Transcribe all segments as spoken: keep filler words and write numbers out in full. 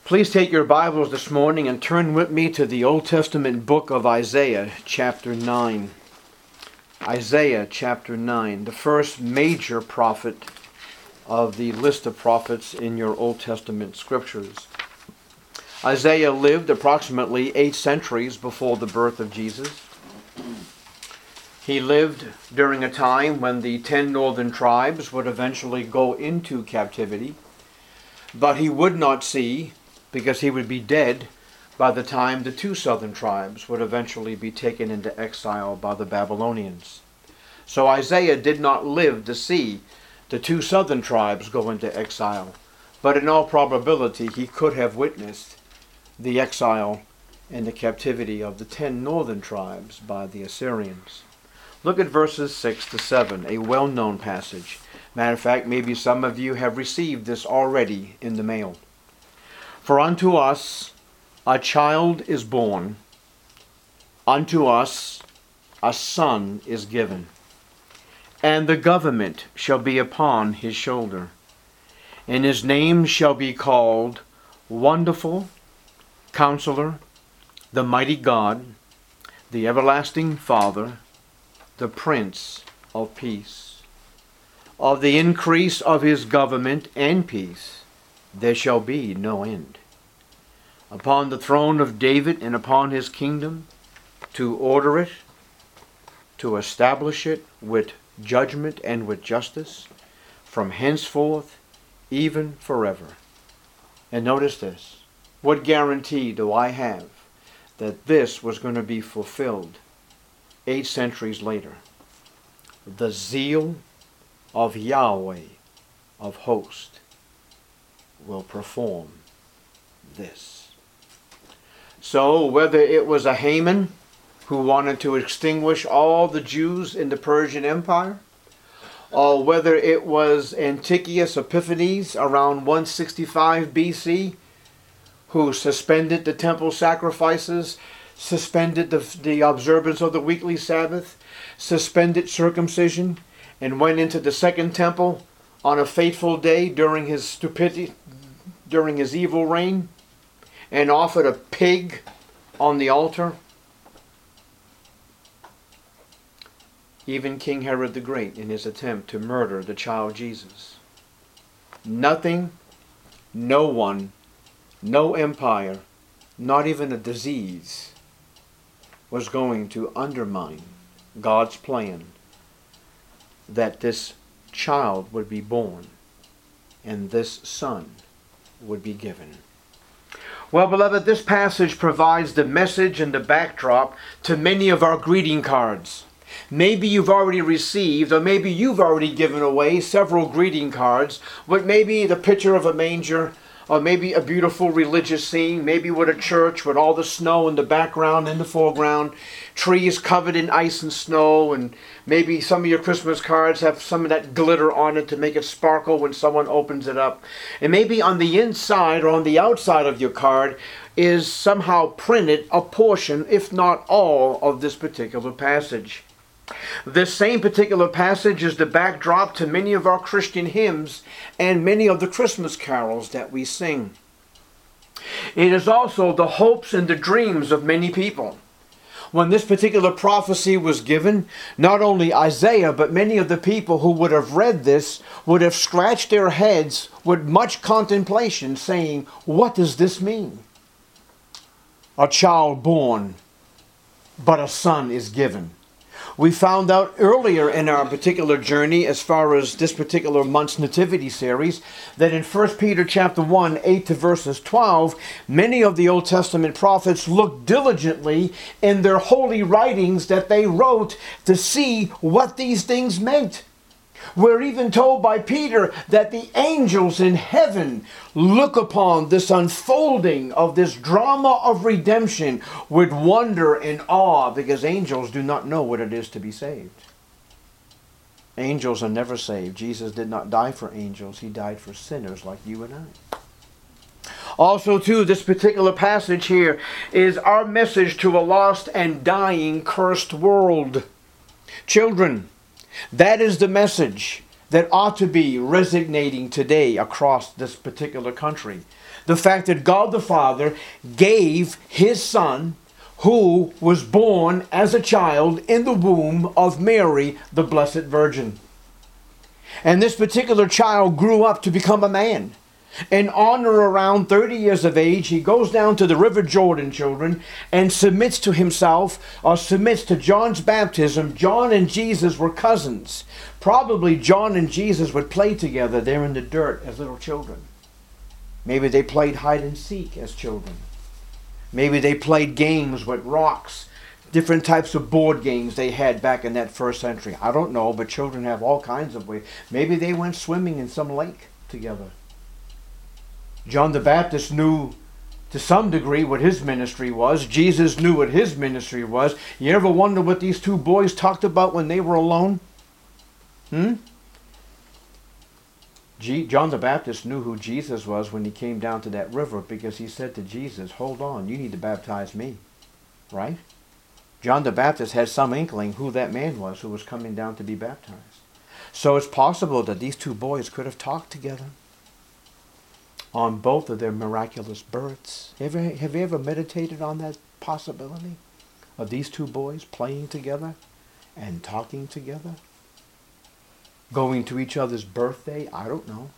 Please take your Bibles this morning and turn with me to the Old Testament book of Isaiah, chapter nine. Isaiah, chapter nine, the first major prophet of the list of prophets in your Old Testament scriptures. Isaiah lived approximately eight centuries before the birth of Jesus. He lived during a time when the ten northern tribes would eventually go into captivity, but he would not see, because he would be dead by the time the two southern tribes would eventually be taken into exile by the Babylonians. So Isaiah did not live to see the two southern tribes go into exile, but in all probability he could have witnessed the exile and the captivity of the ten northern tribes by the Assyrians. Look at verses six to seven, a well-known passage. Matter of fact, maybe some of you have received this already in the mail. For unto us a child is born, unto us a son is given, and the government shall be upon his shoulder, and his name shall be called Wonderful, Counselor, the Mighty God, the Everlasting Father, the Prince of Peace. Of the increase of his government and peace there shall be no end. Upon the throne of David and upon his kingdom, to order it, to establish it with judgment and with justice, from henceforth, even forever. And notice this. What guarantee do I have that this was going to be fulfilled eight centuries later? The zeal of Yahweh of hosts will perform this. So whether it was a Haman who wanted to extinguish all the Jews in the Persian Empire, or whether it was Antiochus Epiphanes around one sixty-five B C who suspended the temple sacrifices, suspended the, the observance of the weekly Sabbath, suspended circumcision, and went into the second temple on a fateful day during his stupidity, during his evil reign, and offered a pig on the altar. Even King Herod the Great, in his attempt to murder the child Jesus. Nothing, no one, no empire, not even a disease, was going to undermine God's plan that this child would be born and this son would be given. Well, beloved, this passage provides the message and the backdrop to many of our greeting cards. Maybe you've already received, or maybe you've already given away several greeting cards with maybe the picture of a manger, or maybe a beautiful religious scene, maybe with a church with all the snow in the background, in the foreground, trees covered in ice and snow, and maybe some of your Christmas cards have some of that glitter on it to make it sparkle when someone opens it up. And maybe on the inside or on the outside of your card is somehow printed a portion, if not all, of this particular passage. This same particular passage is the backdrop to many of our Christian hymns and many of the Christmas carols that we sing. It is also the hopes and the dreams of many people. When this particular prophecy was given, not only Isaiah, but many of the people who would have read this would have scratched their heads with much contemplation, saying, what does this mean? A child born, but a son is given. We found out earlier in our particular journey, as far as this particular month's nativity series, that in First Peter chapter one, eight to verses twelve, many of the Old Testament prophets looked diligently in their holy writings that they wrote to see what these things meant. We're even told by Peter that the angels in heaven look upon this unfolding of this drama of redemption with wonder and awe, because angels do not know what it is to be saved. Angels are never saved. Jesus did not die for angels. He died for sinners like you and I. Also, too, this particular passage here is our message to a lost and dying, cursed world. Children, that is the message that ought to be resonating today across this particular country. The fact that God the Father gave His Son, who was born as a child in the womb of Mary, the Blessed Virgin. And this particular child grew up to become a man. And on or around thirty years of age, he goes down to the River Jordan, children, and submits to himself, or submits to John's baptism. John and Jesus were cousins. Probably John and Jesus would play together there in the dirt as little children. Maybe they played hide and seek as children. Maybe they played games with rocks, different types of board games they had back in that first century. I don't know, but children have all kinds of ways. Maybe they went swimming in some lake together. John the Baptist knew to some degree what his ministry was. Jesus knew what his ministry was. You ever wonder what these two boys talked about when they were alone? Hmm? G- John the Baptist knew who Jesus was when he came down to that river, because he said to Jesus, hold on, you need to baptize me. Right? John the Baptist had some inkling who that man was who was coming down to be baptized. So it's possible that these two boys could have talked together on both of their miraculous births. Have you, have you ever meditated on that possibility of these two boys playing together and talking together? Going to each other's birthday? I don't know.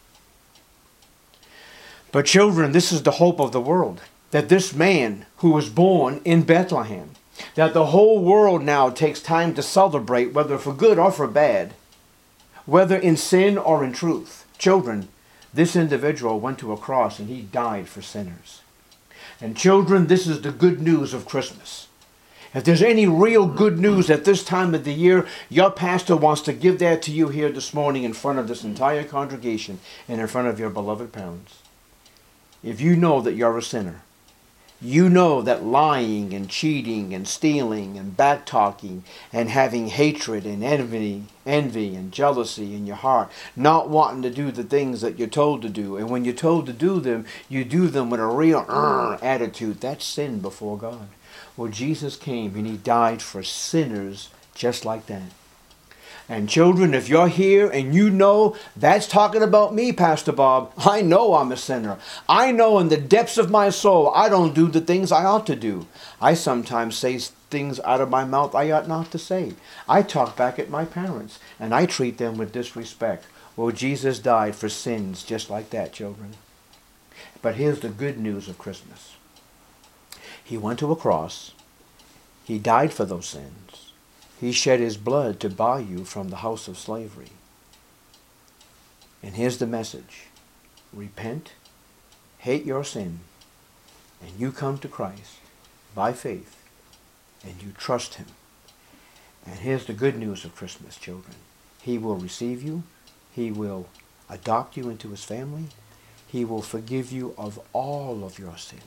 But children, this is the hope of the world. That this man who was born in Bethlehem, that the whole world now takes time to celebrate, whether for good or for bad, whether in sin or in truth. Children, this individual went to a cross and he died for sinners. And children, this is the good news of Christmas. If there's any real good news at this time of the year, your pastor wants to give that to you here this morning in front of this entire congregation and in front of your beloved parents. If you know that you're a sinner, you know that lying and cheating and stealing and back-talking and having hatred and envy, envy and jealousy in your heart, not wanting to do the things that you're told to do, and when you're told to do them, you do them with a real uh, attitude. That's sin before God. Well, Jesus came and He died for sinners just like that. And children, if you're here and you know that's talking about me, Pastor Bob, I know I'm a sinner. I know in the depths of my soul I don't do the things I ought to do. I sometimes say things out of my mouth I ought not to say. I talk back at my parents and I treat them with disrespect. Well, Jesus died for sins just like that, children. But here's the good news of Christmas. He went to a cross. He died for those sins. He shed His blood to buy you from the house of slavery. And here's the message. Repent, hate your sin, and you come to Christ by faith, and you trust Him. And here's the good news of Christmas, children. He will receive you. He will adopt you into His family. He will forgive you of all of your sins.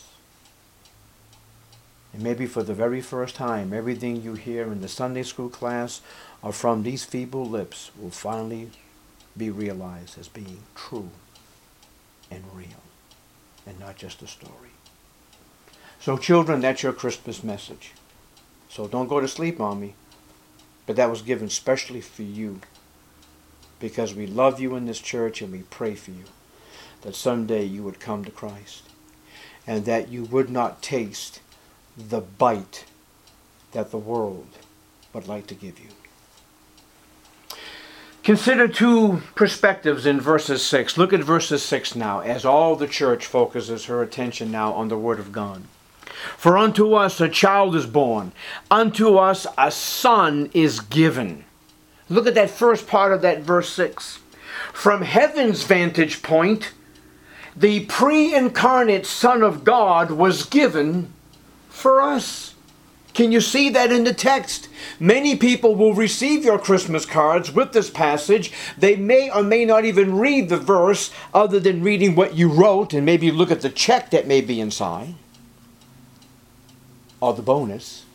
And maybe for the very first time, everything you hear in the Sunday school class or from these feeble lips will finally be realized as being true and real and not just a story. So children, that's your Christmas message. So don't go to sleep on me. But that was given specially for you because we love you in this church and we pray for you that someday you would come to Christ and that you would not taste the bite that the world would like to give you. Consider two perspectives in verses six. Look at verses six now, as all the church focuses her attention now on the Word of God. For unto us a child is born, unto us a son is given. Look at that first part of that verse six. From heaven's vantage point, the pre-incarnate Son of God was given for us. Can you see that in the text? Many people will receive your Christmas cards with this passage. They may or may not even read the verse other than reading what you wrote and maybe look at the check that may be inside or the bonus.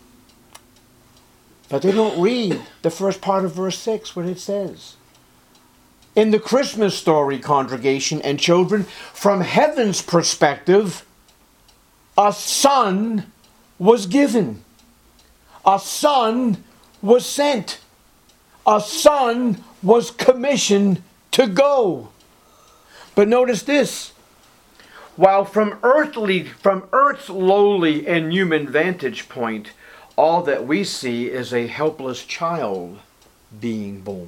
But they don't read the first part of verse six, what it says. In the Christmas story, congregation and children, from heaven's perspective, a son was given. A son was sent. A son was commissioned to go. But notice this. While from earthly, from earth's lowly and human vantage point, all that we see is a helpless child being born.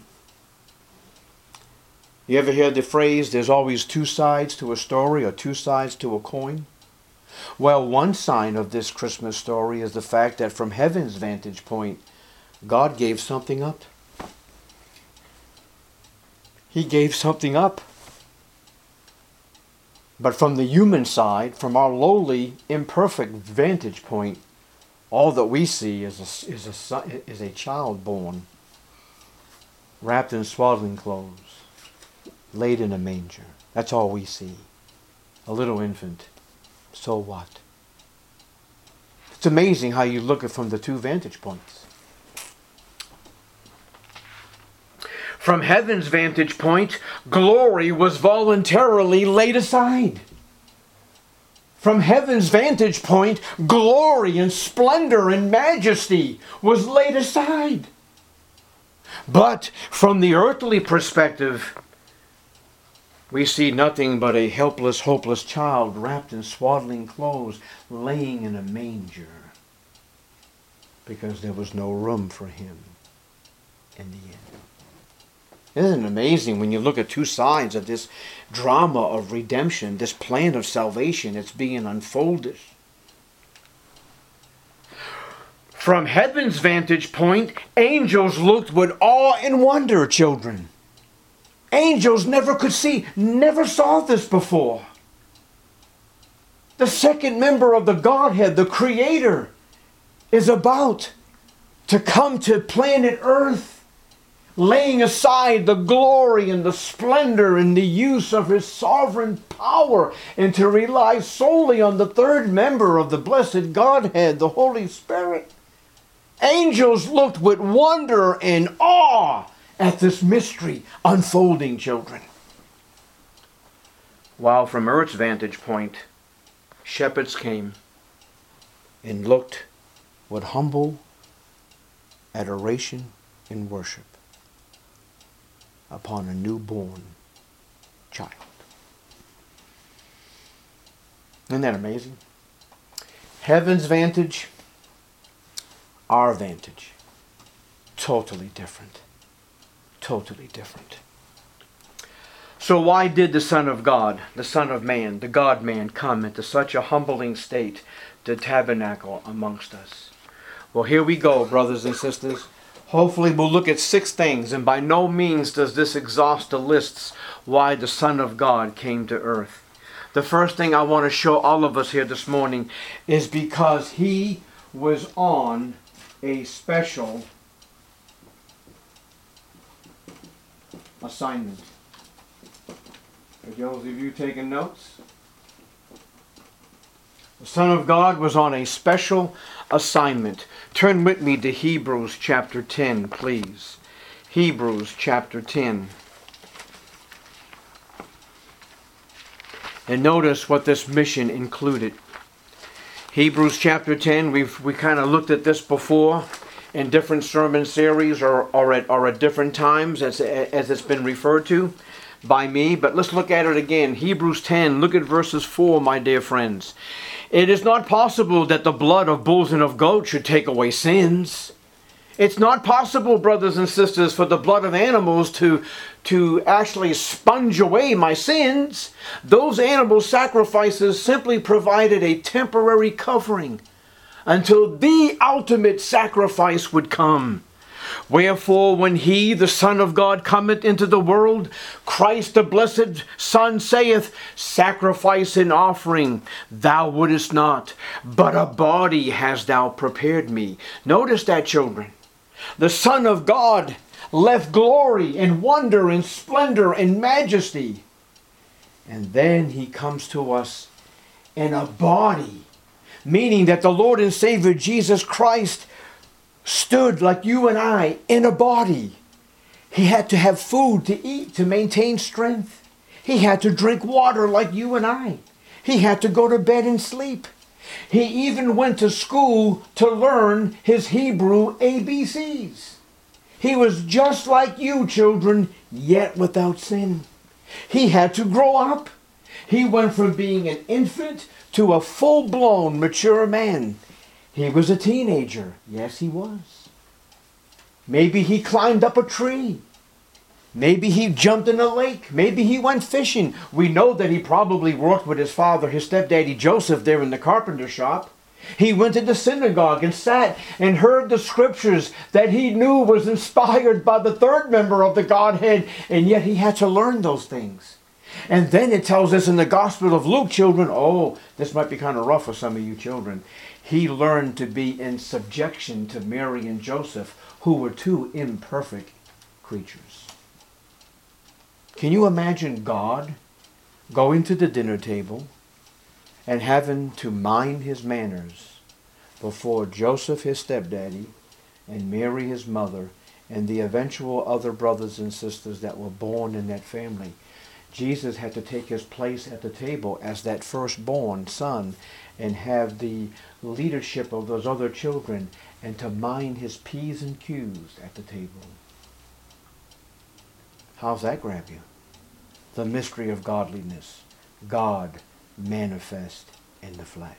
You ever hear the phrase, there's always two sides to a story or two sides to a coin? Well, one sign of this Christmas story is the fact that from heaven's vantage point, God gave something up. He gave something up. But from the human side, from our lowly, imperfect vantage point, all that we see is a, is a, is a child born, wrapped in swaddling clothes, laid in a manger. That's all we see. A little infant. So what? It's amazing how you look at it from the two vantage points. From heaven's vantage point, glory was voluntarily laid aside. From heaven's vantage point, glory and splendor and majesty was laid aside. But from the earthly perspective, we see nothing but a helpless, hopeless child wrapped in swaddling clothes, laying in a manger, because there was no room for him in the end. Isn't it amazing when you look at two sides of this drama of redemption, this plan of salvation that's being unfolded? From heaven's vantage point, angels looked with awe and wonder, children. Angels never could see, never saw this before. The second member of the Godhead, the Creator, is about to come to planet Earth, laying aside the glory and the splendor and the use of His sovereign power, and to rely solely on the third member of the blessed Godhead, the Holy Spirit. Angels looked with wonder and awe at this mystery unfolding, children. While from earth's vantage point, shepherds came and looked with humble adoration and worship upon a newborn child. Isn't that amazing? Heaven's vantage, our vantage, totally different. Totally different. So why did the Son of God, the Son of Man, the God-man, come into such a humbling state to tabernacle amongst us? Well, here we go, brothers and sisters. Hopefully we'll look at six things, and by no means does this exhaust the lists why the Son of God came to earth. The first thing I want to show all of us here this morning is because He was on a special assignment. For those of you taking notes, the Son of God was on a special assignment. Turn with me to Hebrews chapter ten, please. Hebrews chapter ten. And notice what this mission included. Hebrews chapter ten, we've we kind of looked at this before in different sermon series or, or, at, or at different times as, as it's been referred to by me. But let's look at it again. Hebrews ten, look at verses four, my dear friends. It is not possible that the blood of bulls and of goats should take away sins. It's not possible, brothers and sisters, for the blood of animals to, to actually sponge away my sins. Those animal sacrifices simply provided a temporary covering until the ultimate sacrifice would come. Wherefore, when He, the Son of God, cometh into the world, Christ the blessed Son saith, Sacrifice and offering thou wouldest not, but a body hast thou prepared me. Notice that, children. The Son of God left glory and wonder and splendor and majesty. And then He comes to us in a body, meaning that the Lord and Savior Jesus Christ stood like you and I in a body. He had to have food to eat to maintain strength. He had to drink water like you and I. He had to go to bed and sleep. He even went to school to learn his Hebrew A B Cs. He was just like you, children, yet without sin. He had to grow up. He went from being an infant to a full-blown mature man. He was a teenager. Yes, he was. Maybe he climbed up a tree. Maybe he jumped in a lake. Maybe he went fishing. We know that he probably worked with his father, his stepdaddy Joseph, there in the carpenter shop. He went to the synagogue and sat and heard the scriptures that he knew was inspired by the third member of the Godhead, and yet he had to learn those things. And then it tells us in the Gospel of Luke, children, oh, this might be kind of rough for some of you children. He learned to be in subjection to Mary and Joseph, who were two imperfect creatures. Can you imagine God going to the dinner table and having to mind his manners before Joseph, his stepdaddy, and Mary, his mother, and the eventual other brothers and sisters that were born in that family? Jesus had to take his place at the table as that firstborn son and have the leadership of those other children and to mind his P's and Q's at the table. How's that grab you? The mystery of godliness. God manifest in the flesh.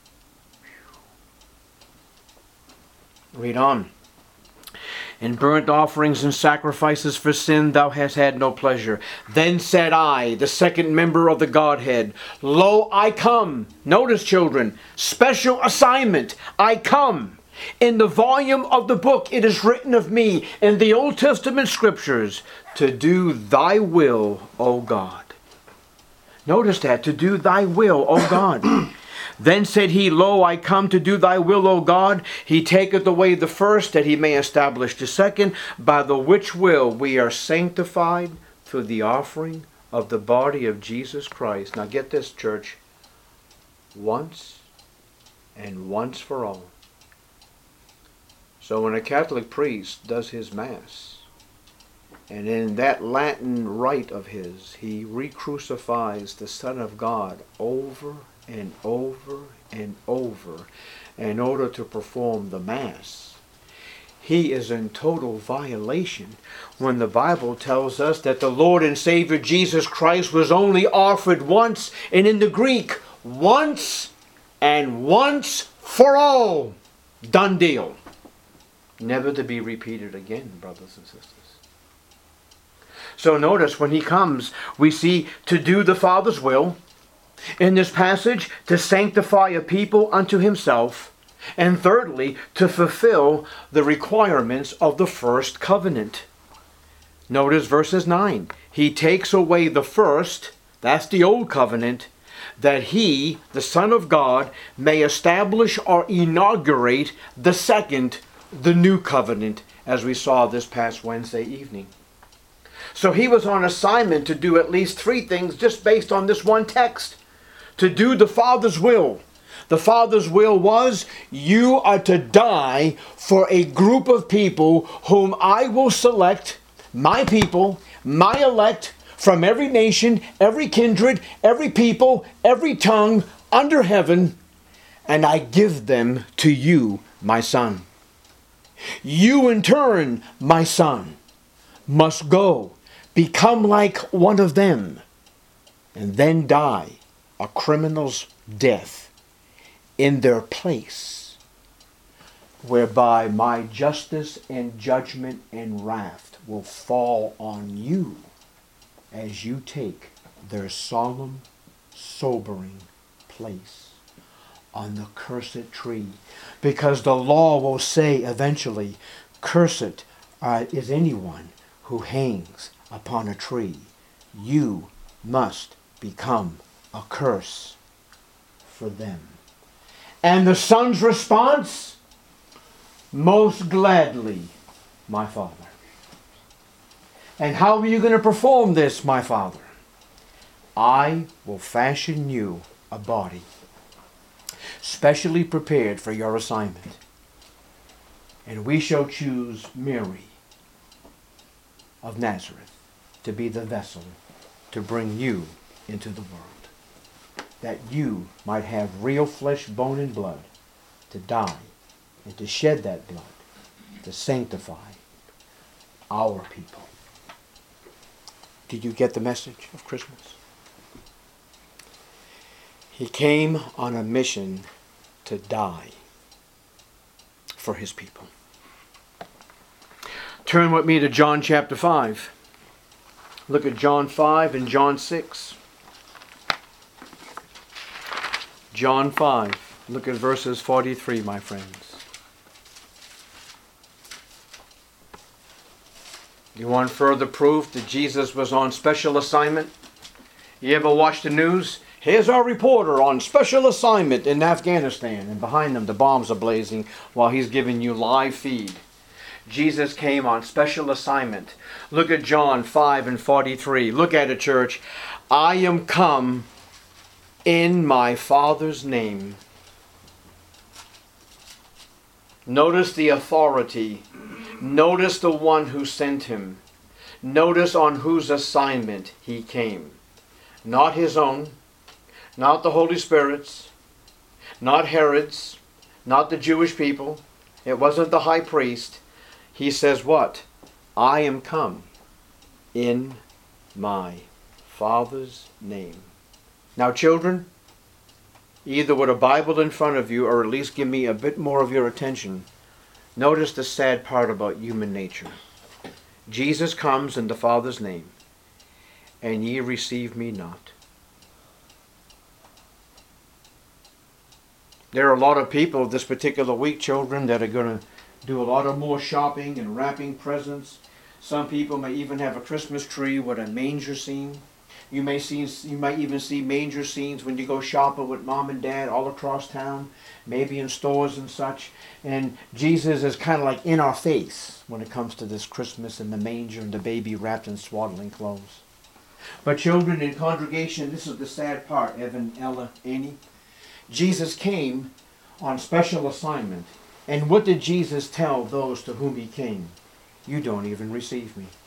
Read on. In burnt offerings and sacrifices for sin thou hast had no pleasure. Then said I, the second member of the Godhead, Lo, I come. Notice, children, special assignment. I come. In the volume of the book it is written of me in the Old Testament scriptures to do thy will, O God. Notice that, to do thy will, O God. Then said he, Lo, I come to do thy will, O God. He taketh away the first, that he may establish the second, by the which will we are sanctified through the offering of the body of Jesus Christ. Now get this, church. Once and once for all. So when a Catholic priest does his Mass, and in that Latin rite of his, he re-crucifies the Son of God over and over and over in order to perform the Mass, he is in total violation when the Bible tells us that the Lord and Savior Jesus Christ was only offered once, and in the Greek, once and once for all. Done deal. Never to be repeated again, brothers and sisters. So notice when he comes, we see to do the Father's will. In this passage, to sanctify a people unto himself. And thirdly, to fulfill the requirements of the first covenant. Notice verses nine. He takes away the first, that's the old covenant, that he, the Son of God, may establish or inaugurate the second, the new covenant, as we saw this past Wednesday evening. So he was on assignment to do at least three things just based on this one text. To do the Father's will. The Father's will was, you are to die for a group of people whom I will select, my people, my elect, from every nation, every kindred, every people, every tongue under heaven, and I give them to you, my son. You in turn, my son, must go, become like one of them, and then die a criminal's death in their place, whereby my justice and judgment and wrath will fall on you as you take their solemn, sobering place on the cursed tree. Because the law will say eventually, cursed uh, is anyone who hangs upon a tree. You must become a curse for them. And the son's response? Most gladly, my Father. And how are you going to perform this, my Father? I will fashion you a body specially prepared for your assignment. And we shall choose Mary of Nazareth to be the vessel to bring you into the world. That you might have real flesh, bone, and blood to die and to shed that blood, to sanctify, our people. Did you get the message of Christmas? He came on a mission to die for his people. Turn with me to John chapter five. Look at John five and John six. John five. Look at verses forty-three, my friends. You want further proof that Jesus was on special assignment? You ever watch the news? Here's our reporter on special assignment in Afghanistan. And behind them the bombs are blazing while he's giving you live feed. Jesus came on special assignment. Look at John five and forty-three. Look at it, church. I am come in my Father's name. Notice the authority. Notice the one who sent him. Notice on whose assignment he came. Not his own, not the Holy Spirit's, not Herod's, not the Jewish people. It wasn't the high priest. He says what? I am come in my Father's name. Now, children, either with a Bible in front of you or at least give me a bit more of your attention. Notice the sad part about human nature. Jesus comes in the Father's name, and ye receive me not. There are a lot of people this particular week, children, that are going to do a lot of more shopping and wrapping presents. Some people may even have a Christmas tree with a manger scene. You may see, you might even see manger scenes when you go shopping with mom and dad all across town, maybe in stores and such. And Jesus is kind of like in our face when it comes to this Christmas and the manger and the baby wrapped in swaddling clothes. But children in congregation, this is the sad part, Evan, Ella, Annie. Jesus came on special assignment. And what did Jesus tell those to whom he came? You don't even receive me.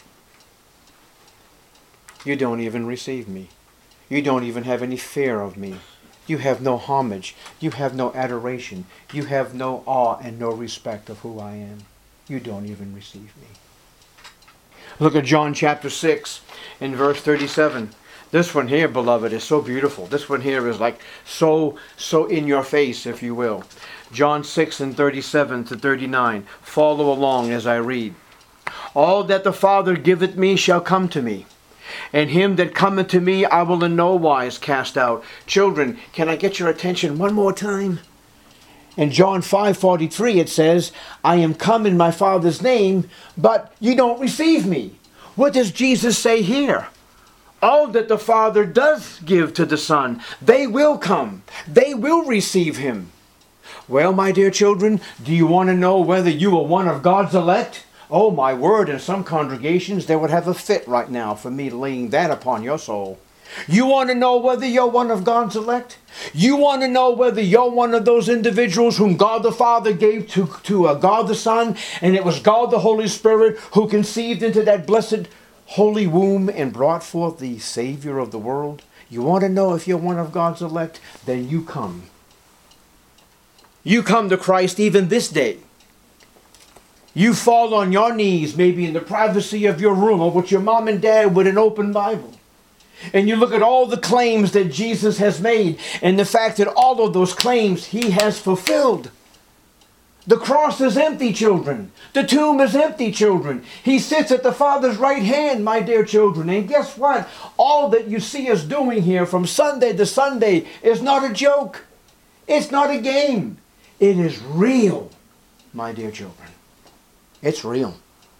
You don't even receive me. You don't even have any fear of me. You have no homage. You have no adoration. You have no awe and no respect of who I am. You don't even receive me. Look at John chapter six in verse thirty-seven. This one here, beloved, is so beautiful. This one here is like so, so in your face, if you will. John six and thirty-seven to thirty-nine. Follow along as I read. All that the Father giveth me shall come to me. And him that cometh to me I will in no wise cast out. Children, can I get your attention one more time? In John five forty-three it says, I am come in my Father's name, but you don't receive me. What does Jesus say here? All that the Father does give to the Son, they will come. They will receive him. Well, my dear children, do you want to know whether you are one of God's elect? Oh, my word, in some congregations, they would have a fit right now for me laying that upon your soul. You want to know whether you're one of God's elect? You want to know whether you're one of those individuals whom God the Father gave to, to uh, God the Son, and it was God the Holy Spirit who conceived into that blessed holy womb and brought forth the Savior of the world? You want to know if you're one of God's elect? Then you come. You come to Christ even this day. You fall on your knees, maybe in the privacy of your room or with your mom and dad with an open Bible. And you look at all the claims that Jesus has made and the fact that all of those claims he has fulfilled. The cross is empty, children. The tomb is empty, children. He sits at the Father's right hand, my dear children. And guess what? All that you see us doing here from Sunday to Sunday is not a joke. It's not a game. It is real, my dear children. It's real.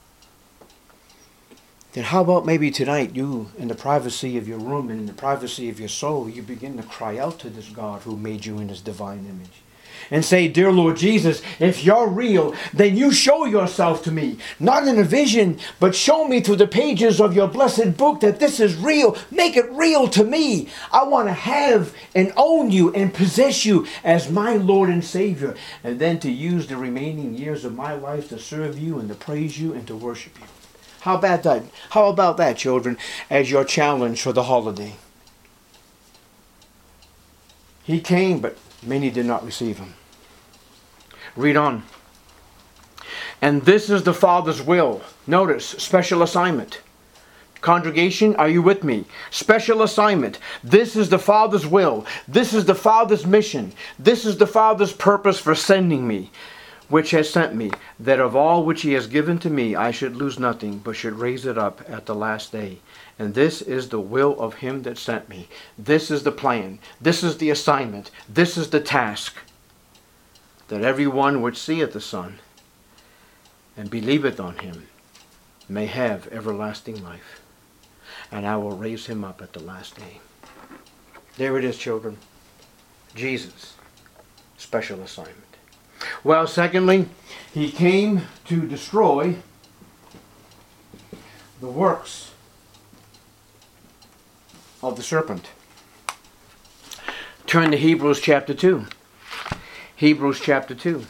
Then how about maybe tonight you, in the privacy of your room and in the privacy of your soul, you begin to cry out to this God who made you in his divine image. And say, dear Lord Jesus, if you're real, then you show yourself to me. Not in a vision, but show me through the pages of your blessed book that this is real. Make it real to me. I want to have and own you and possess you as my Lord and Savior. And then to use the remaining years of my life to serve you and to praise you and to worship you. How about that? How about that, children, as your challenge for the holiday? He came, but many did not receive him. Read on. And this is the Father's will. Notice, special assignment. Congregation, are you with me? Special assignment. This is the Father's will. This is the Father's mission. This is the Father's purpose for sending me, which has sent me, that of all which he has given to me I should lose nothing, but should raise it up at the last day. And this is the will of him that sent me. This is the plan. This is the assignment. This is the task. That everyone which seeth the Son and believeth on him may have everlasting life. And I will raise him up at the last day. There it is, children. Jesus. Special assignment. Well, secondly, he came to destroy the works of the serpent. Turn to Hebrews chapter two. Hebrews chapter two.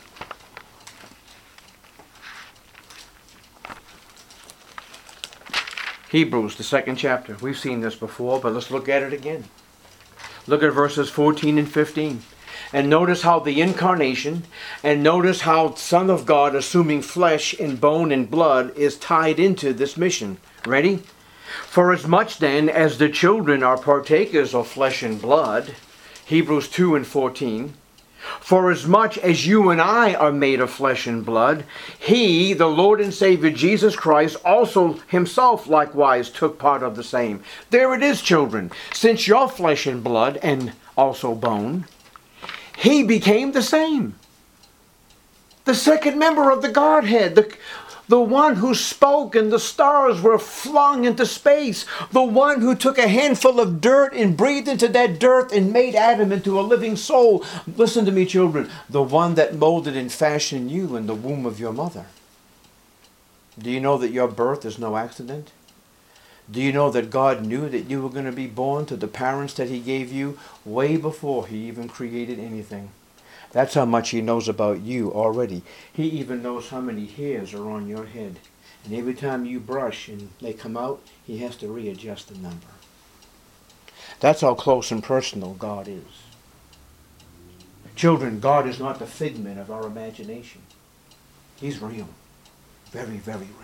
Hebrews, the second chapter. We've seen this before, but let's look at it again. Look at verses fourteen and fifteen. And notice how the incarnation, and notice how Son of God assuming flesh and bone and blood is tied into this mission. Ready? For as much then as the children are partakers of flesh and blood, Hebrews two and fourteen, for as much as you and I are made of flesh and blood, he, the Lord and Savior Jesus Christ, also himself likewise took part of the same. There it is, children. Since you're flesh and blood and also bone, he became the same. The second member of the Godhead, the, the one who spoke and the stars were flung into space, the one who took a handful of dirt and breathed into that dirt and made Adam into a living soul. Listen to me, children. The one that molded and fashioned you in the womb of your mother. Do you know that your birth is no accident? Do you know that God knew that you were going to be born to the parents that he gave you way before he even created anything? That's how much he knows about you already. He even knows how many hairs are on your head. And every time you brush and they come out, he has to readjust the number. That's how close and personal God is. Children, God is not the figment of our imagination. He's real. Very, very real.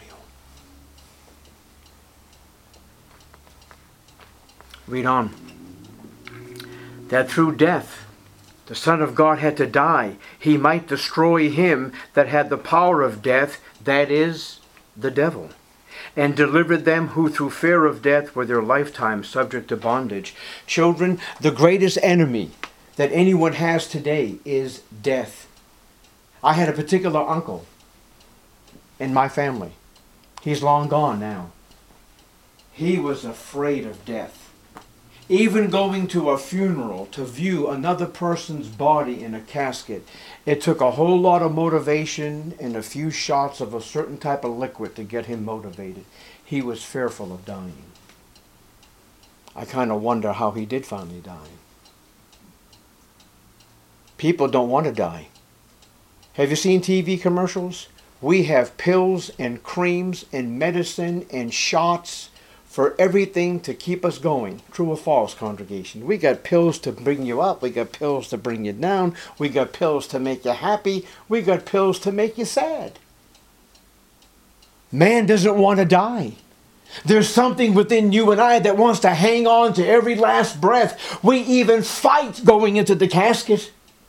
Read on. That through death the Son of God had to die, he might destroy him that had the power of death, that is, the devil, and delivered them who through fear of death were their lifetime subject to bondage. Children, the greatest enemy that anyone has today is death. I had a particular uncle in my family. He's long gone now. He was afraid of death. Even going to a funeral to view another person's body in a casket, it took a whole lot of motivation and a few shots of a certain type of liquid to get him motivated. He was fearful of dying. I kind of wonder how he did finally die. People don't want to die. Have you seen T V commercials? We have pills and creams and medicine and shots for everything to keep us going. True or false, congregation? We got pills to bring you up. We got pills to bring you down. We got pills to make you happy. We got pills to make you sad. Man doesn't want to die. There's something within you and I that wants to hang on to every last breath. We even fight going into the casket.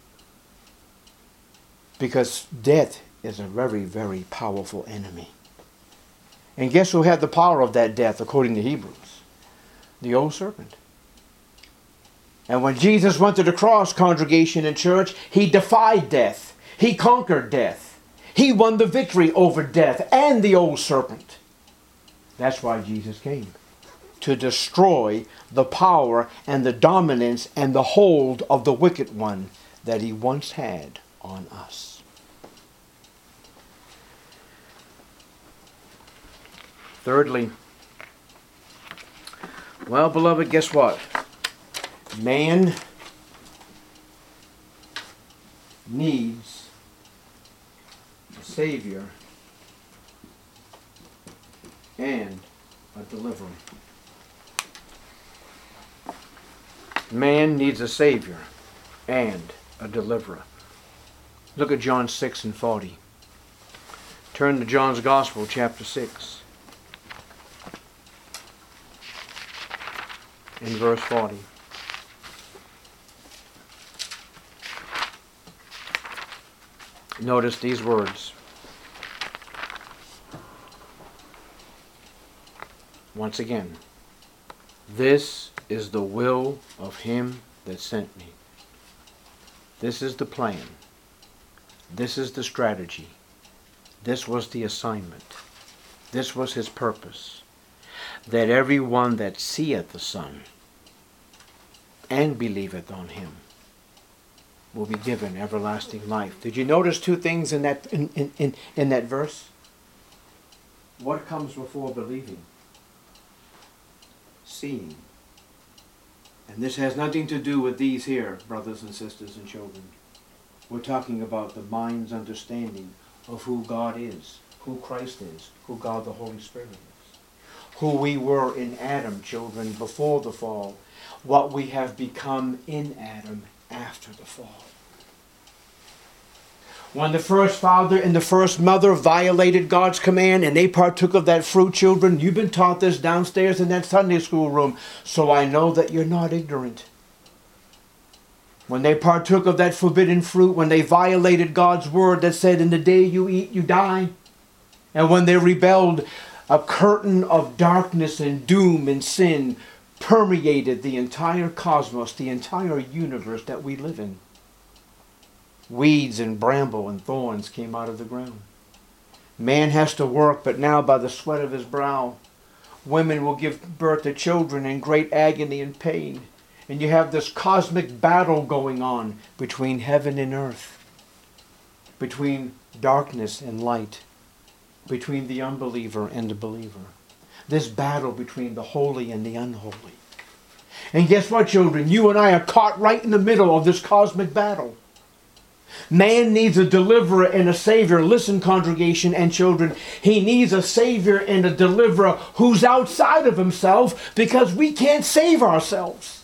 Because death is a very, very powerful enemy. And guess who had the power of that death according to Hebrews? The old serpent. And when Jesus went to the cross, congregation and church, he defied death. He conquered death. He won the victory over death and the old serpent. That's why Jesus came. To destroy the power and the dominance and the hold of the wicked one that he once had on us. Thirdly, well, beloved, guess what? Man needs a Savior and a deliverer. Man needs a Savior and a deliverer. Look at John six and forty. Turn to John's Gospel, chapter six. In verse forty. Notice these words. Once again. This is the will of him that sent me. This is the plan. This is the strategy. This was the assignment. This was his purpose. That every one that seeth the Son and believeth on him will be given everlasting life. Did you notice two things in that in, in, in, in that verse? What comes before believing? Seeing. And this has nothing to do with these here, brothers and sisters and children. We're talking about the mind's understanding of who God is, who Christ is, who God the Holy Spirit is, who we were in Adam, children, before the fall, what we have become in Adam after the fall. When the first father and the first mother violated God's command and they partook of that fruit, children, you've been taught this downstairs in that Sunday school room, so I know that you're not ignorant. When they partook of that forbidden fruit, when they violated God's word that said, in the day you eat, you die. And when they rebelled, a curtain of darkness and doom and sin permeated the entire cosmos, the entire universe that we live in. Weeds and bramble and thorns came out of the ground. Man has to work, but now by the sweat of his brow. Women will give birth to children in great agony and pain. And you have this cosmic battle going on between heaven and earth, between darkness and light, between the unbeliever and the believer. This battle between the holy and the unholy. And guess what, children? You and I are caught right in the middle of this cosmic battle. Man needs a deliverer and a savior. Listen, congregation and children. He needs a savior and a deliverer who's outside of himself, because we can't save ourselves.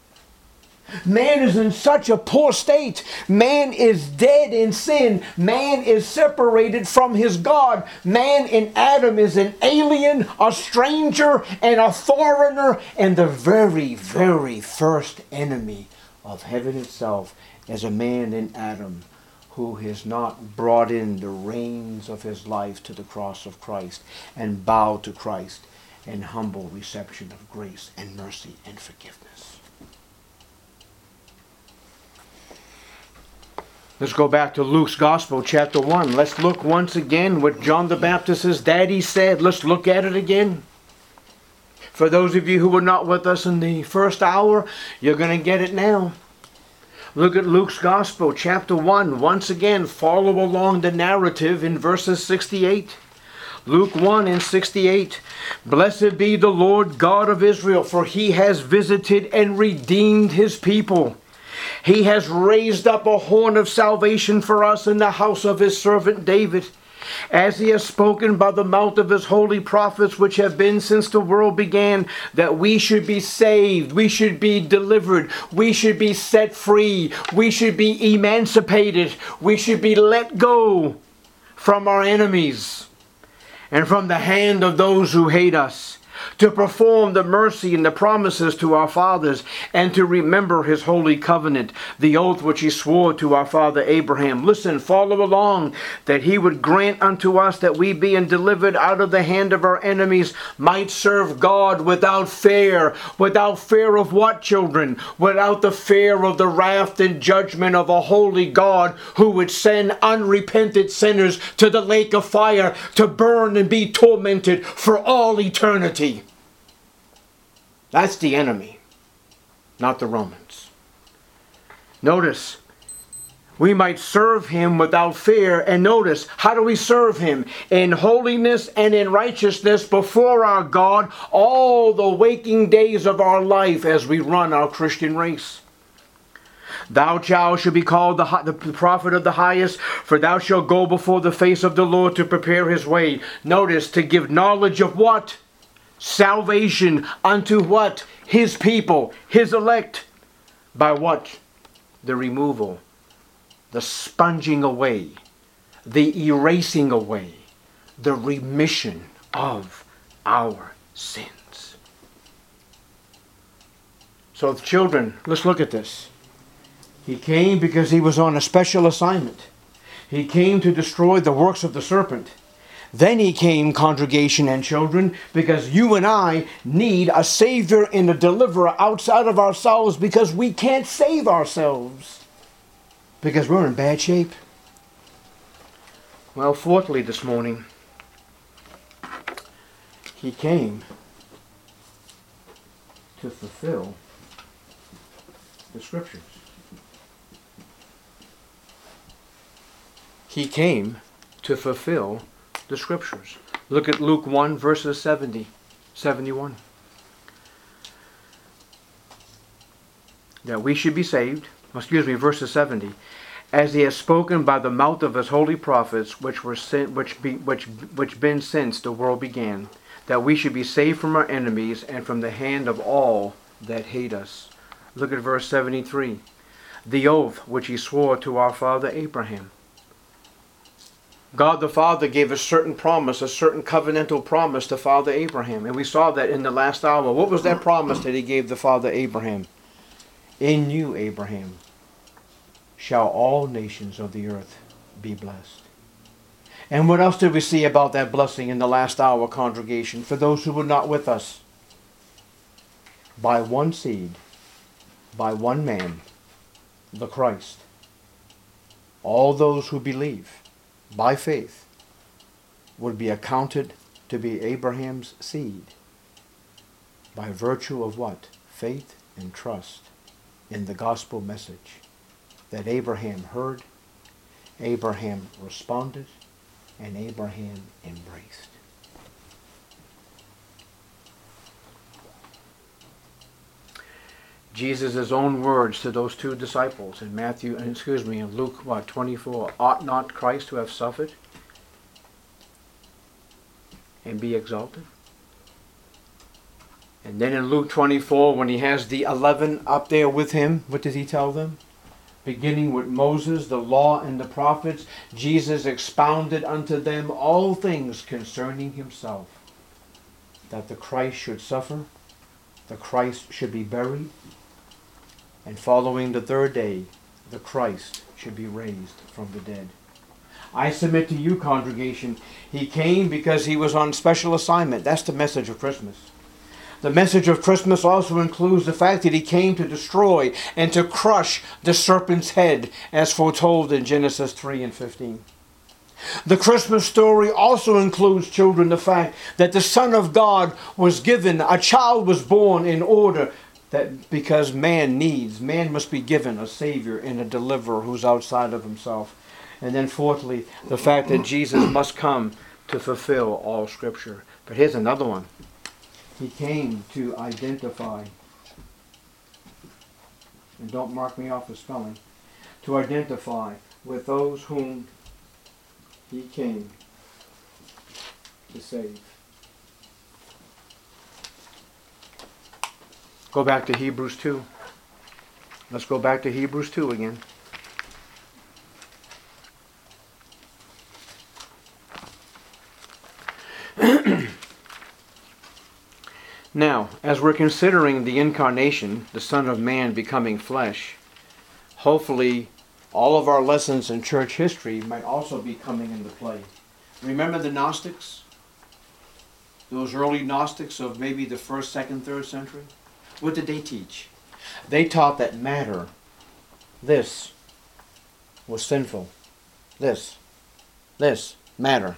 Man is in such a poor state. Man is dead in sin. Man is separated from his God. Man in Adam is an alien, a stranger, and a foreigner, and the very, very first enemy of heaven itself as a man in Adam who has not brought in the reins of his life to the cross of Christ and bowed to Christ in humble reception of grace and mercy and forgiveness. Let's go back to Luke's Gospel, chapter one. Let's look once again what John the Baptist's daddy said. Let's look at it again. For those of you who were not with us in the first hour, you're going to get it now. Look at Luke's Gospel, chapter one. Once again, follow along the narrative in verses sixty-eight. Luke one and sixty-eight. Blessed be the Lord God of Israel, for he has visited and redeemed his people. He has raised up a horn of salvation for us in the house of his servant David, as he has spoken by the mouth of his holy prophets, which have been since the world began, that we should be saved, we should be delivered, we should be set free, we should be emancipated, we should be let go from our enemies and from the hand of those who hate us, to perform the mercy and the promises to our fathers, and to remember his holy covenant, the oath which he swore to our father Abraham. Listen, follow along, that he would grant unto us that we, being delivered out of the hand of our enemies, might serve God without fear. Without fear of what, children? Without the fear of the wrath and judgment of a holy God, who would send unrepentant sinners to the lake of fire to burn and be tormented for all eternity. That's the enemy, not the Romans. Notice, we might serve him without fear. And notice, how do we serve him? In holiness and in righteousness before our God all the waking days of our life as we run our Christian race. Thou child shalt be called the, the prophet of the highest, for thou shalt go before the face of the Lord to prepare his way. Notice, to give knowledge of what? Salvation unto what? His people, his elect. By what? The removal, the sponging away, the erasing away, the remission of our sins. So children, let's look at this. He came because he was on a special assignment. He came to destroy the works of the serpent. Then he came, congregation and children, because you and I need a Savior and a deliverer outside of ourselves, because we can't save ourselves, because we're in bad shape. Well, fourthly this morning, he came to fulfill the Scriptures. He came to fulfill the Scriptures. Look at Luke one, verses seventy, seventy-one. That we should be saved, excuse me, verses seventy. As he has spoken by the mouth of his holy prophets, which were sent, which be, which which been since the world began, that we should be saved from our enemies and from the hand of all that hate us. Look at verse seventy-three. The oath which he swore to our father Abraham. God the Father gave a certain promise, a certain covenantal promise to Father Abraham. And we saw that in the last hour. What was that promise that he gave the Father Abraham? In you, Abraham, shall all nations of the earth be blessed. And what else did we see about that blessing in the last hour, congregation? For those who were not with us. By one seed, by one man, the Christ. All those who believe by faith would be accounted to be Abraham's seed. By virtue of what? Faith and trust in the gospel message that Abraham heard, Abraham responded, and Abraham embraced. Jesus' own words to those two disciples in Matthew, excuse me, in Luke, what, twenty-four, ought not Christ to have suffered and be exalted? And then in Luke twenty-four, when he has the eleven up there with him, what does he tell them? Beginning with Moses, the law, and the prophets, Jesus expounded unto them all things concerning himself, that the Christ should suffer, the Christ should be buried, and following the third day, the Christ should be raised from the dead. I submit to you, congregation, he came because he was on special assignment. That's the message of Christmas. The message of Christmas also includes the fact that he came to destroy and to crush the serpent's head, as foretold in Genesis three and fifteen. The Christmas story also includes, children, the fact that the Son of God was given, a child was born in order that because man needs, man must be given a Savior and a deliverer who's outside of himself. And then fourthly, the fact that Jesus must come to fulfill all Scripture. But here's another one. He came to identify, and don't mark me off the spelling, to identify with those whom he came to save. Go back to Hebrews two. Let's go back to Hebrews two again. Now, as we're considering the incarnation, the Son of Man becoming flesh, hopefully all of our lessons in church history might also be coming into play. Remember the Gnostics? Those early Gnostics of maybe the first, second, third century? What did they teach? They taught that matter, this, was sinful. This, this, matter.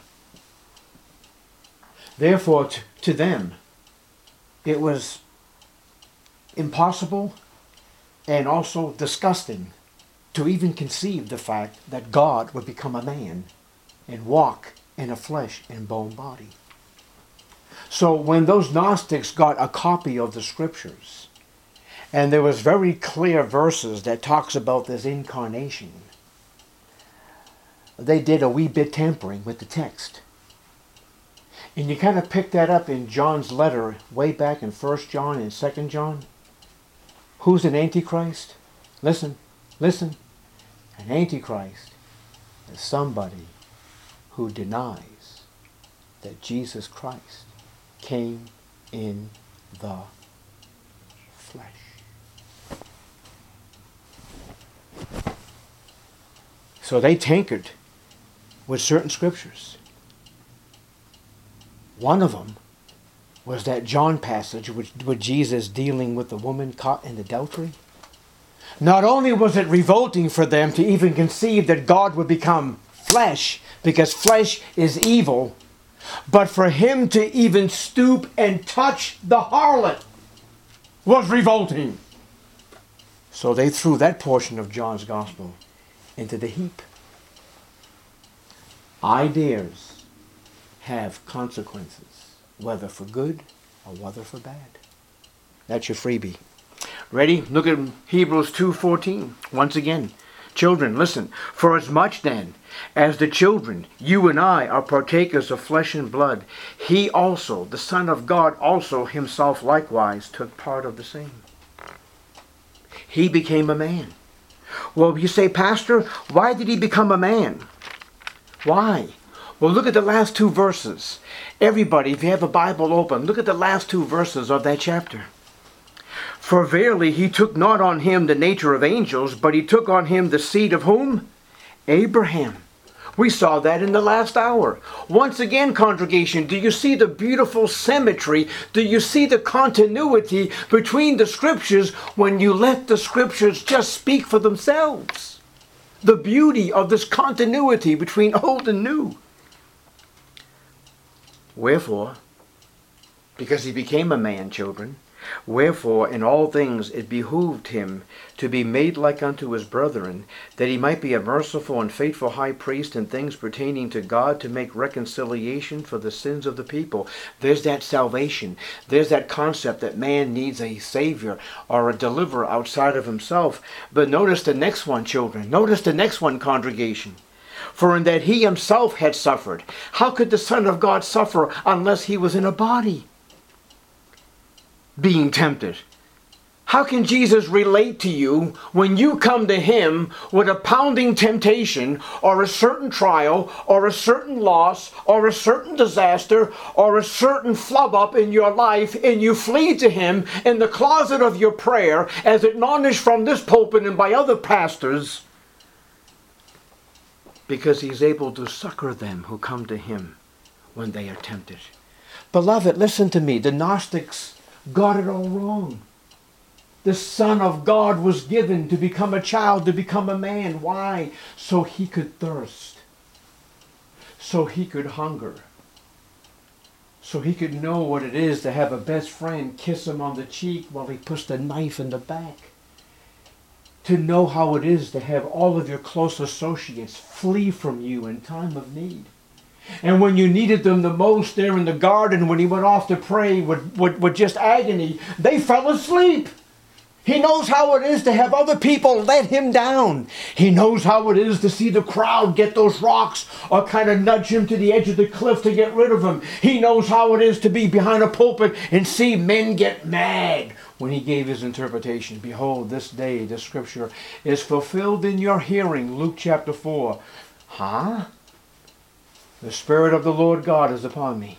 Therefore, t- to them, it was impossible and also disgusting to even conceive the fact that God would become a man and walk in a flesh and bone body. So when those Gnostics got a copy of the Scriptures, and there was very clear verses that talks about this incarnation, they did a wee bit tampering with the text. And you kind of pick that up in John's letter way back in First John and Second John. Who's an Antichrist? Listen, listen. An Antichrist is somebody who denies that Jesus Christ came in the flesh. So they tinkered with certain scriptures. One of them was that John passage with, with Jesus dealing with the woman caught in adultery. Not only was it revolting for them to even conceive that God would become flesh, because flesh is evil, but for him to even stoop and touch the harlot was revolting. So they threw that portion of John's gospel into the heap. Ideas have consequences, whether for good or whether for bad. That's your freebie. Ready? Look at Hebrews two fourteen. Once again. Children, listen. For as much then as the children, you and I, are partakers of flesh and blood, he also, the Son of God, also himself likewise took part of the same. He became a man. Well, you say, Pastor, why did he become a man? Why? Well, look at the last two verses. Everybody, if you have a Bible open, look at the last two verses of that chapter. For verily he took not on him the nature of angels, but he took on him the seed of whom? Abraham. We saw that in the last hour. Once again, congregation, do you see the beautiful symmetry? Do you see the continuity between the scriptures when you let the scriptures just speak for themselves? The beauty of this continuity between old and new. Wherefore, because he became a man, children, wherefore in all things it behooved him to be made like unto his brethren, that he might be a merciful and faithful high priest in things pertaining to God, to make reconciliation for the sins of the people. There's that salvation. There's that concept that man needs a savior or a deliverer outside of himself. But notice the next one, children. Notice the next one, congregation. For in that he himself had suffered. How could the Son of God suffer unless he was in a body being tempted? How can Jesus relate to you when you come to him with a pounding temptation or a certain trial or a certain loss or a certain disaster or a certain flub up in your life, and you flee to him in the closet of your prayer, as admonished from this pulpit and by other pastors, because he's able to succor them who come to him when they are tempted. Beloved, listen to me. The Gnostics got it all wrong. The Son of God was given to become a child, to become a man. Why? So he could thirst. So he could hunger. So he could know what it is to have a best friend kiss him on the cheek while he puts the knife in the back. To know how it is to have all of your close associates flee from you in time of need. And when you needed them the most there in the garden, when he went off to pray with, with, with just agony, they fell asleep. He knows how it is to have other people let him down. He knows how it is to see the crowd get those rocks or kind of nudge him to the edge of the cliff to get rid of him. He knows how it is to be behind a pulpit and see men get mad when he gave his interpretation. Behold, this day the scripture is fulfilled in your hearing. Luke chapter four. Huh? The Spirit of the Lord God is upon me,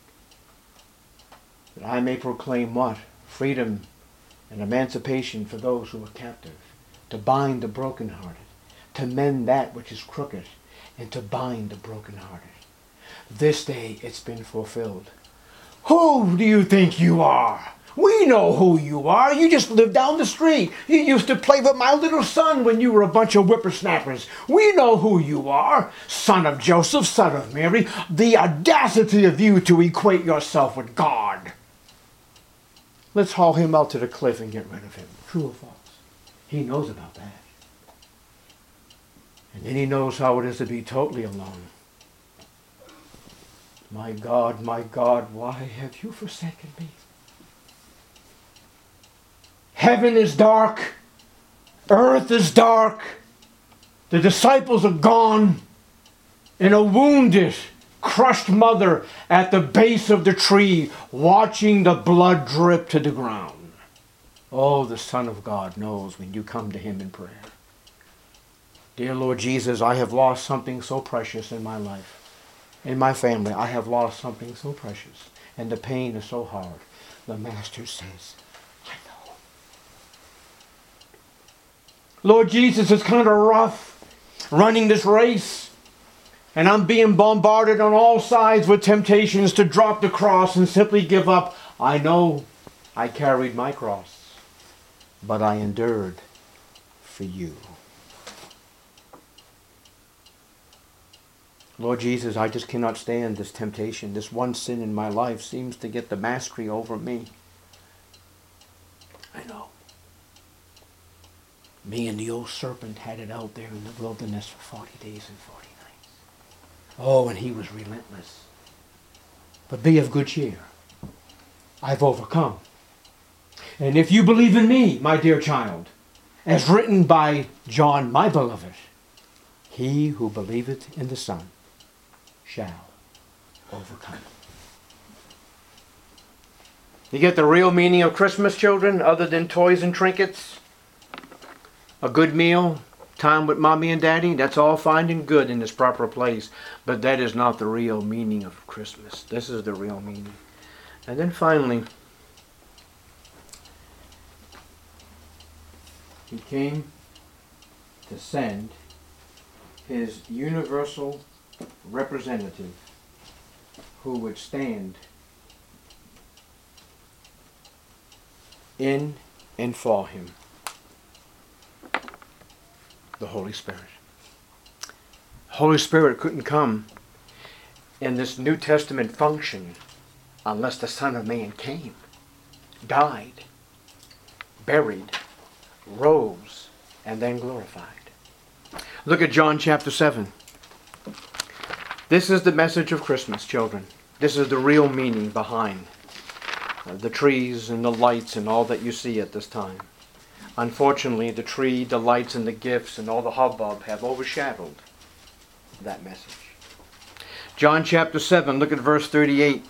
that I may proclaim what? Freedom and emancipation for those who are captive, to bind the brokenhearted, to mend that which is crooked, and to bind the brokenhearted. This day it's been fulfilled. Who do you think you are? We know who you are. You just live down the street. You used to play with my little son when you were a bunch of whippersnappers. We know who you are. Son of Joseph, son of Mary. The audacity of you to equate yourself with God. Let's haul him out to the cliff and get rid of him. True or false? He knows about that. And then he knows how it is to be totally alone. My God, my God, why have you forsaken me? Heaven is dark. Earth is dark. The disciples are gone. And a wounded, crushed mother at the base of the tree, watching the blood drip to the ground. Oh, the Son of God knows when you come to him in prayer. Dear Lord Jesus, I have lost something so precious in my life. in my family, I have lost something so precious, and the pain is so hard. The Master says, I know. Lord Jesus, it's kind of rough running this race. And I'm being bombarded on all sides with temptations to drop the cross and simply give up. I know I carried my cross, but I endured for you. Lord Jesus, I just cannot stand this temptation. This one sin in my life seems to get the mastery over me. I know. Me and the old serpent had it out there in the wilderness for forty days and forty nights. Oh, and he was relentless. But be of good cheer. I've overcome. And if you believe in me, my dear child, as written by John, my beloved, he who believeth in the Son shall overcome. You get the real meaning of Christmas, children, other than toys and trinkets? A good meal, time with mommy and daddy, that's all fine and good in its proper place. But that is not the real meaning of Christmas. This is the real meaning. And then finally, he came to send his universal representative who would stand in and for him. The Holy Spirit. Holy Spirit couldn't come in this New Testament function unless the Son of Man came, died, buried, rose, and then glorified. Look at John chapter seven. This is the message of Christmas, children. This is the real meaning behind uh, the trees and the lights and all that you see at this time. Unfortunately, the tree, the lights, and the gifts and all the hubbub have overshadowed that message. John chapter seven, look at verse thirty-eight.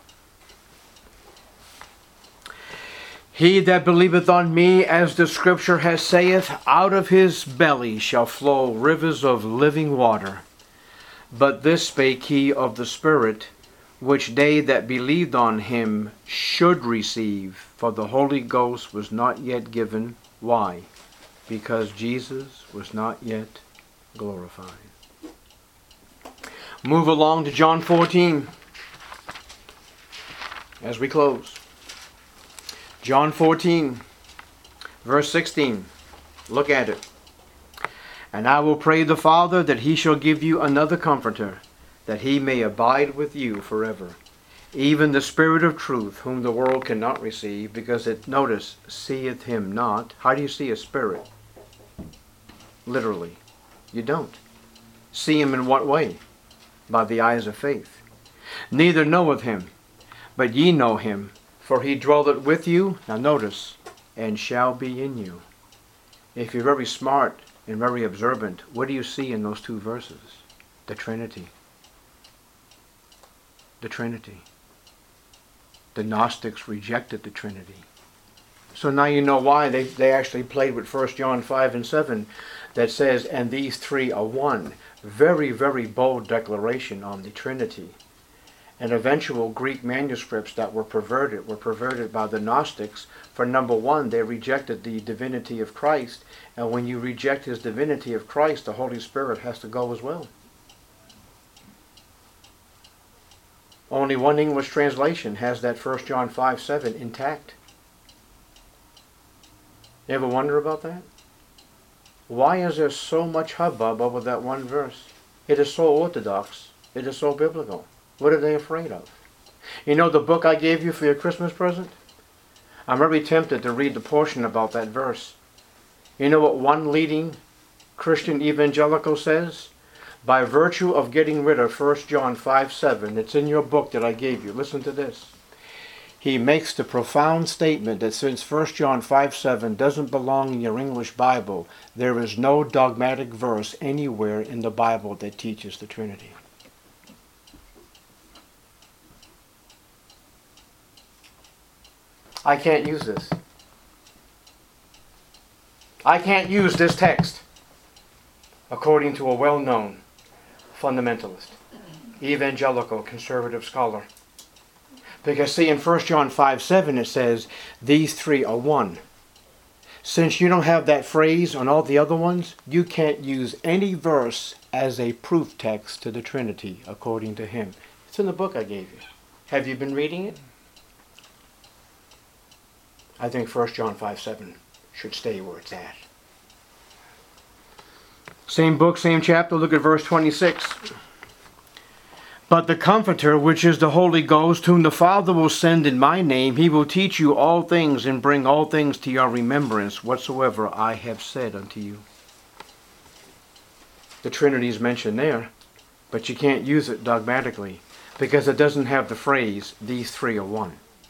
He that believeth on me, as the scripture has saith, out of his belly shall flow rivers of living water. But this spake he of the Spirit, which they that believed on him should receive, for the Holy Ghost was not yet given. Why? Because Jesus was not yet glorified. Move along to John fourteen as we close. John fourteen, verse sixteen. Look at it. And I will pray the Father that he shall give you another comforter, that he may abide with you forever. Even the Spirit of truth, whom the world cannot receive, because it, notice, seeth him not. How do you see a spirit? Literally. You don't. See him in what way? By the eyes of faith. Neither knoweth him, but ye know him, for he dwelleth with you, now notice, and shall be in you. If you're very smart and very observant, what do you see in those two verses? The Trinity. The Trinity. The Gnostics rejected the Trinity. So now you know why they, they actually played with First John five and seven that says, and these three are one. Very, very bold declaration on the Trinity. And eventual Greek manuscripts that were perverted were perverted by the Gnostics. For number one, they rejected the divinity of Christ. And when you reject his divinity of Christ, the Holy Spirit has to go as well. Only one English translation has that First John five seven intact. You ever wonder about that? Why is there so much hubbub over that one verse? It is so orthodox. It is so biblical. What are they afraid of? You know the book I gave you for your Christmas present? I'm very tempted to read the portion about that verse. You know what one leading Christian evangelical says? By virtue of getting rid of First John five seven, it's in your book that I gave you. Listen to this. He makes the profound statement that since First John five seven doesn't belong in your English Bible, there is no dogmatic verse anywhere in the Bible that teaches the Trinity. I can't use this. I can't use this text according to a well-known fundamentalist. evangelical conservative scholar. Because see, in First John five seven it says, these three are one. Since you don't have that phrase on all the other ones, you can't use any verse as a proof text to the Trinity, according to him. It's in the book I gave you. Have you been reading it? I think First John five seven should stay where it's at. Same book, same chapter, look at verse twenty-six. But the Comforter, which is the Holy Ghost, whom the Father will send in my name, he will teach you all things and bring all things to your remembrance, whatsoever I have said unto you. The Trinity is mentioned there, but you can't use it dogmatically, because it doesn't have the phrase, these three are one.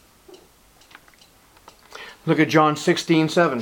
Look at John sixteen seven.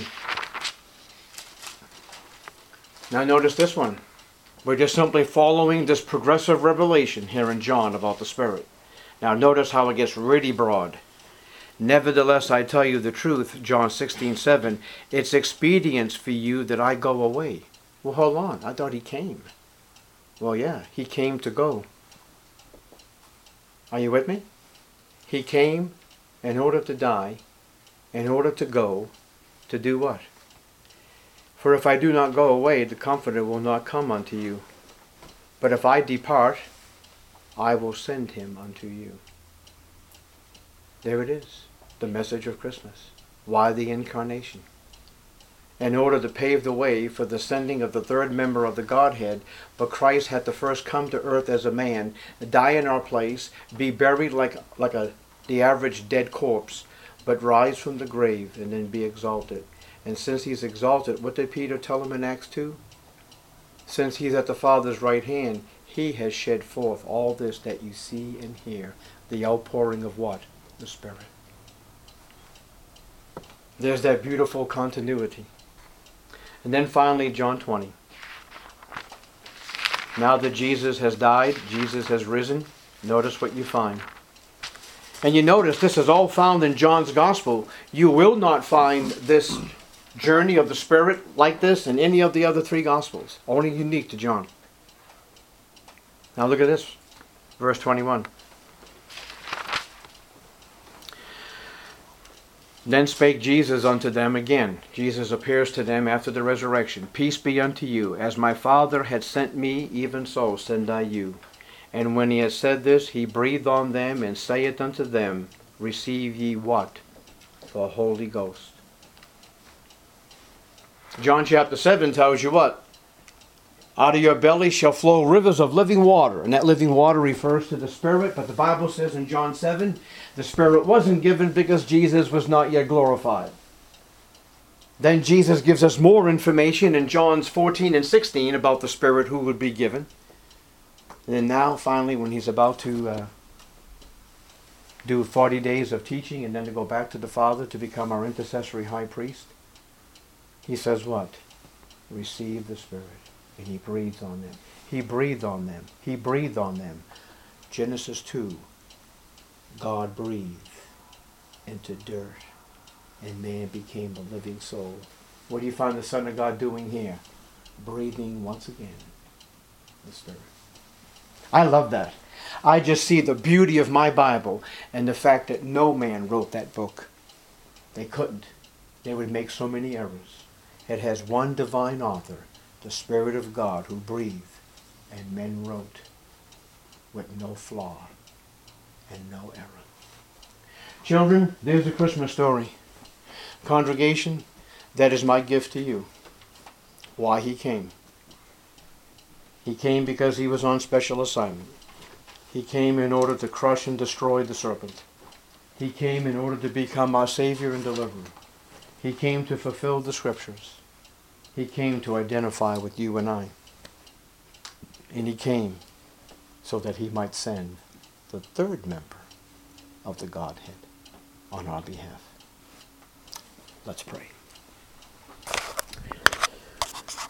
Now notice this one. We're just simply following this progressive revelation here in John about the Spirit. Now notice how it gets really broad. Nevertheless, I tell you the truth, John sixteen seven, it's expedient for you that I go away. Well, hold on. I thought he came. Well, yeah, he came to go. Are you with me? He came in order to die, in order to go, to do what? For if I do not go away, the Comforter will not come unto you. But if I depart, I will send him unto you. There it is, the message of Christmas. Why the Incarnation? In order to pave the way for the sending of the third member of the Godhead, but Christ had to first come to earth as a man, die in our place, be buried like, like a, the average dead corpse, but rise from the grave and then be exalted. And since he's exalted, what did Peter tell him in Acts two? Since he's at the Father's right hand, he has shed forth all this that you see and hear. The outpouring of what? The Spirit. There's that beautiful continuity. And then finally, John twenty. Now that Jesus has died, Jesus has risen, notice what you find. And you notice this is all found in John's Gospel. You will not find this journey of the Spirit like this in any of the other three Gospels. Only unique to John. Now look at this. Verse twenty-one. Then spake Jesus unto them again. Jesus appears to them after the resurrection. Peace be unto you. As my Father had sent me, even so send I you. And when he had said this, he breathed on them and saith unto them, receive ye what? The Holy Ghost. John chapter seven tells you what? Out of your belly shall flow rivers of living water. And that living water refers to the Spirit. But the Bible says in John seven, the Spirit wasn't given because Jesus was not yet glorified. Then Jesus gives us more information in Johns fourteen and sixteen about the Spirit who would be given. And then now, finally, when he's about to uh, do forty days of teaching and then to go back to the Father to become our intercessory high priest, he says what? Receive the Spirit. And he breathes on them. He breathed on them. He breathed on them. Genesis two. God breathed into dirt, and man became a living soul. What do you find the Son of God doing here? Breathing once again the Spirit. I love that. I just see the beauty of my Bible and the fact that no man wrote that book. They couldn't. They would make so many errors. It has one divine author, the Spirit of God, who breathed, and men wrote with no flaw and no error. Children, there's the Christmas story. Congregation, that is my gift to you. Why he came. He came because he was on special assignment. He came in order to crush and destroy the serpent. He came in order to become our Savior and deliverer. He came to fulfill the Scriptures. He came to identify with you and I. And he came so that he might send the third member of the Godhead on our behalf. Let's pray.